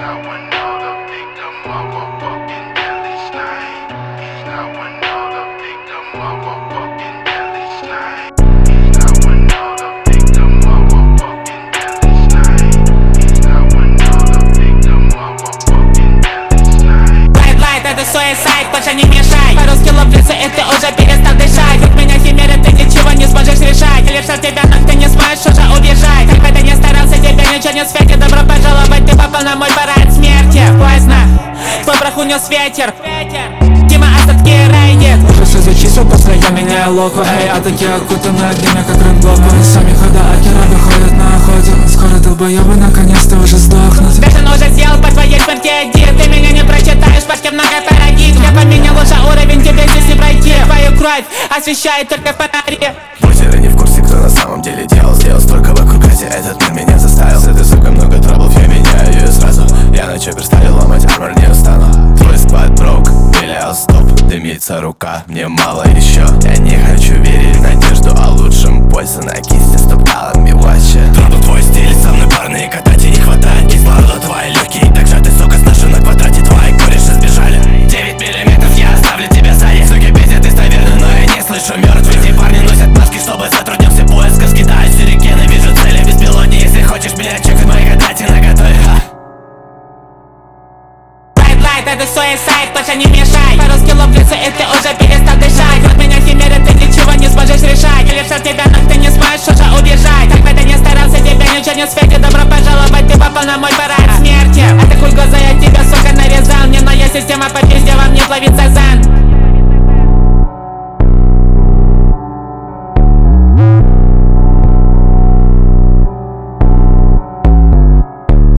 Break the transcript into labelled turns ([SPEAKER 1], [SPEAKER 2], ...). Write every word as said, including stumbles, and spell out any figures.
[SPEAKER 1] not one of the victim of a fucking deadly slime. He's not one of the victim of a fucking deadly slime. He's not one of the victim of a fucking deadly slime. He's not one of the victim of a fucking deadly slime.
[SPEAKER 2] Light, light, это суицид, больше не мешай. По-русски ловлюсь, и ты уже перестал дышать. От меня химера, ты ничего не сможешь решать. Или что тебя, но ты не сможешь уже убежать. Как бы ты ни старался, тебе ничего не светит. Добро пожаловать, ты попал на мой парад смерти. Поздно, твой прах унес ветер. Дима, остатки рейдит.
[SPEAKER 3] Уже все зачислил, после я меняю локу. Эй, атаки окутаны огнями, как рэнблоку. Сами хода акера выходят на охоту. Скоро долбоёбы наконец-то уже сдохнут.
[SPEAKER 2] Бешен уже сделал по твоей смерти один. Ты меня не прочитаешь, пашки много парадигм. Я поменял уже уровень, тебе здесь не пройти. Твою кровь освещает только фонари.
[SPEAKER 4] Бусеры не в курсе, кто на самом деле делал. Сделал столько вокруг Ази, этот мир меня заставил. С этой сукой много траблов, я меняю ее сразу. Я на чоппер стали ломать армор, не устану. Твой сквад брок, белял стоп. Дымится рука, мне мало еще. Я не хочу верить в надежду о лучшем. Польза на кисти стоп-калами ватча. Траблю твой стиль, со мной парные катать и не хватает кислорода. Твои легкие, так же ты, сука, сношу на квадрате. Твои кореши сбежали. Девять миллиметров, я оставлю тебя сзади. Суки пиздят, ты наверное, но я не слышу мертвых. Эти парни носят маски, чтобы затруднился поиск. Скидаю сюрикены, вижу цели беспилотники. Если хочешь меня чекать, мои гадати наготове.
[SPEAKER 2] Light, light, это суицид, больше не мешай. По-русски ловлюсь, и ты уже перестал дышать. От меня химера, ты ничего не сможешь решать. Или что тебя, но ты не сможешь уже убежать. Как бы ты ни старался, тебе ничего не светит. Добро пожаловать, ты попал на мой парад смерти. А ты хуй глаза, я тебя, сука, нарезал. Не, но я система попиздила, мне плавится за